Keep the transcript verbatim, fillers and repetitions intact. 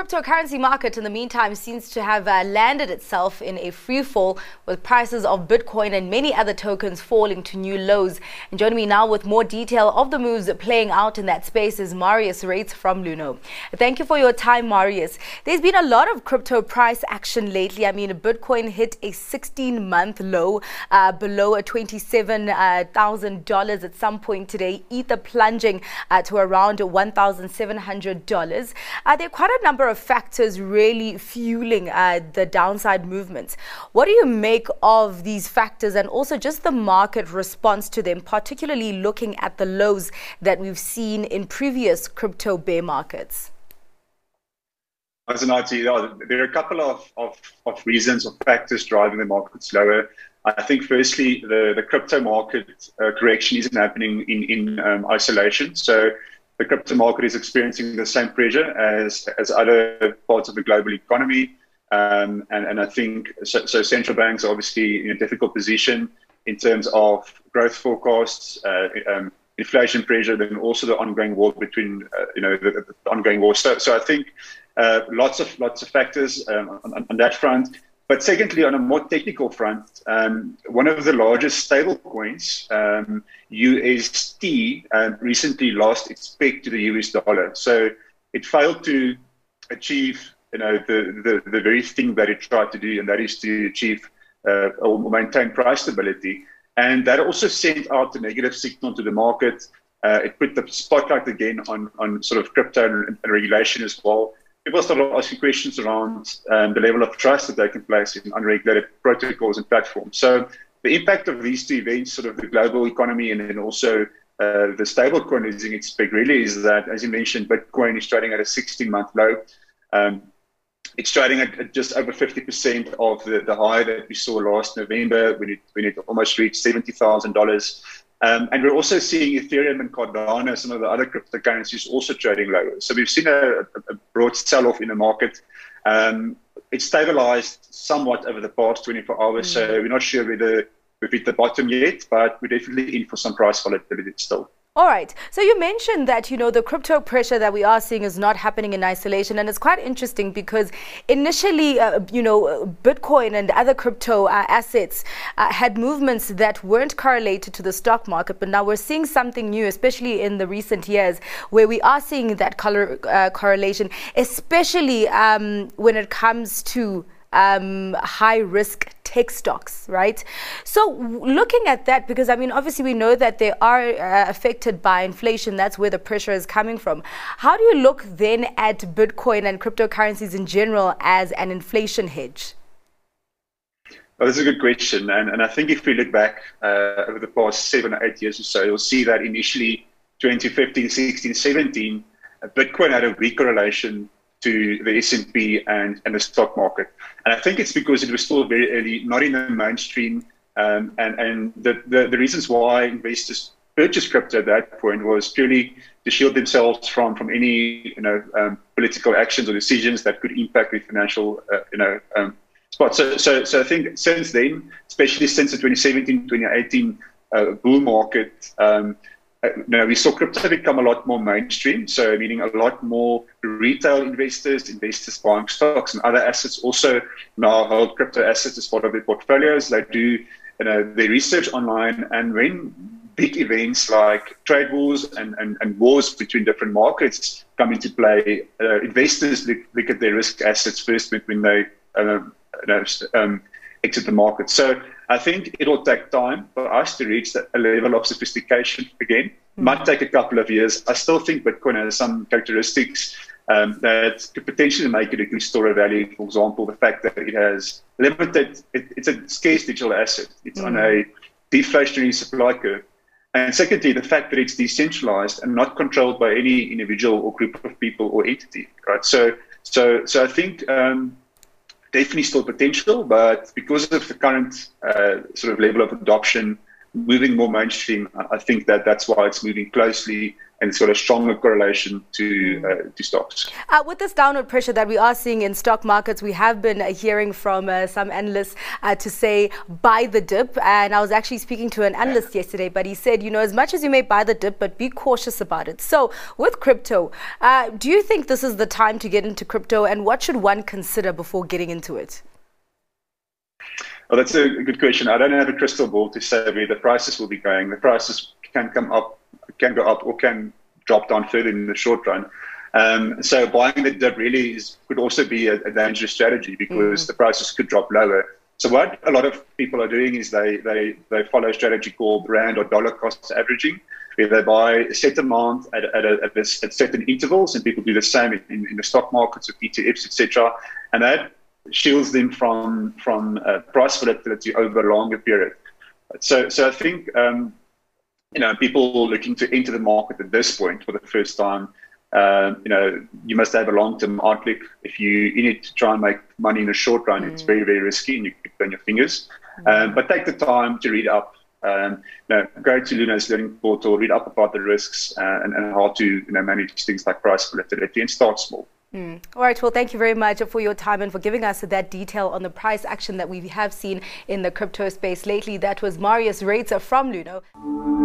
cryptocurrency market, in the meantime, seems to have uh, landed itself in a free fall, with prices of Bitcoin and many other tokens falling to new lows. And joining me now with more detail of the moves playing out in that space is Marius Rates from Luno. Thank you for your time, Marius. There's been a lot of crypto price action lately. I mean, Bitcoin hit a sixteen-month low uh, below a twenty-seven thousand dollars at some point today. Ether plunging uh, to around one thousand seven hundred dollars. Uh, there are quite a number of factors really fueling uh, the downside movements. What do you make of these factors and also just the market response to them, particularly looking at the lows that we've seen in previous crypto bear markets? As an I T, there are a couple of, of, of reasons or factors driving the markets lower. I think firstly, the, the crypto market uh, correction isn't happening in, in um, isolation. So the crypto market is experiencing the same pressure as, as other parts of the global economy. Um, and, and I think so, so central banks are obviously in a difficult position in terms of growth forecasts, uh, um, inflation pressure, then also the ongoing war between, uh, you know, the, the ongoing war. So, so I think uh, lots of lots of factors um, on, on that front. But secondly, on a more technical front, um, one of the largest stable coins, um, U S T, uh, recently lost its peg to the U S dollar. So it failed to achieve, you know, the, the, the very thing that it tried to do, and that is to achieve uh, or maintain price stability. And that also sent out a negative signal to the market. Uh, it put the spotlight again on, on sort of crypto and, and regulation as well. People started asking questions around um, the level of trust that they can place in unregulated protocols and platforms. So the impact of these two events, sort of the global economy and then also uh, the stablecoin losing its peg, really is that, as you mentioned, Bitcoin is trading at a sixteen-month low. Um, it's trading at just over fifty percent of the, the high that we saw last November when it, when it almost reached seventy thousand dollars. Um, and we're also seeing Ethereum and Cardano, some of the other cryptocurrencies, also trading lower. So we've seen a, a broad sell-off in the market. Um, it's stabilized somewhat over the past twenty-four hours, mm. so we're not sure whether we've hit the bottom yet, but we're definitely in for some price volatility still. All right. So you mentioned that, you know, the crypto pressure that we are seeing is not happening in isolation. And it's quite interesting because initially, uh, you know, Bitcoin and other crypto uh, assets uh, had movements that weren't correlated to the stock market. But now we're seeing something new, especially in the recent years, where we are seeing that color, uh, correlation, especially um, when it comes to um, high risk tech stocks, right? So looking at that, because I mean, obviously we know that they are uh, affected by inflation. That's where the pressure is coming from. How do you look then at Bitcoin and cryptocurrencies in general as an inflation hedge? Well, that's a good question. And, and I think if we look back uh, over the past seven or eight years or so, you'll see that initially twenty fifteen, sixteen, seventeen, Bitcoin had a weak correlation to the S and P and, and the stock market. And I think it's because it was still very early, not in the mainstream. Um, and and the, the, the reasons why investors purchased crypto at that point was purely to shield themselves from, from any you know um, political actions or decisions that could impact the financial uh, you know um, spot. So, so, so I think since then, especially since the twenty seventeen, twenty eighteen uh, bull market, um, Uh, no, we saw crypto become a lot more mainstream, so meaning a lot more retail investors, investors buying stocks and other assets also now hold crypto assets as part of their portfolios. They do you know, their research online, and when big events like trade wars and, and, and wars between different markets come into play, uh, investors look, look at their risk assets first when they uh, you know, um, exit the market. So I think it'll take time for us to reach a level of sophistication again. Mm-hmm. Might take a couple of years. I still think Bitcoin has some characteristics um, that could potentially make it a good store of value. For example, the fact that it has limited, it, it's a scarce digital asset. It's mm-hmm. on a deflationary supply curve. And secondly, the fact that it's decentralized and not controlled by any individual or group of people or entity. Right. So, so, so I think. Um, Definitely still potential, but because of the current uh, sort of level of adoption, moving more mainstream, I think that that's why it's moving closely and it's got a stronger correlation to uh, to stocks. Uh, with this downward pressure that we are seeing in stock markets, we have been uh, hearing from uh, some analysts uh, to say buy the dip. And I was actually speaking to an analyst yesterday, but he said, you know, as much as you may buy the dip, but be cautious about it. So with crypto, uh, do you think this is the time to get into crypto, and what should one consider before getting into it? Well, that's a good question. I don't have a crystal ball to say where the prices will be going. The prices can come up, can go up, or can drop down further in the short run. Um, so buying the dip really is, could also be a, a dangerous strategy, because mm. the prices could drop lower. So what a lot of people are doing is they they they follow a strategy called rand or dollar cost averaging, where they buy a set amount at at, a, at, a, at certain intervals, and people do the same in, in the stock markets with E T Fs, et cetera. And that shields them from from uh, price volatility over a longer period. So so I think um, you know, people looking to enter the market at this point for the first time, uh, you know, you must have a long-term outlook. If you in it to try and make money in the short run, mm. it's very very risky, and you could burn your fingers. Mm. Um, but take the time to read up. Um, you know, go to Luna's learning portal, read up about the risks uh, and, and how to you know manage things like price volatility, and start small. Mm. All right, well, thank you very much for your time and for giving us that detail on the price action that we have seen in the crypto space lately. That was Marius Reitzer from Luno.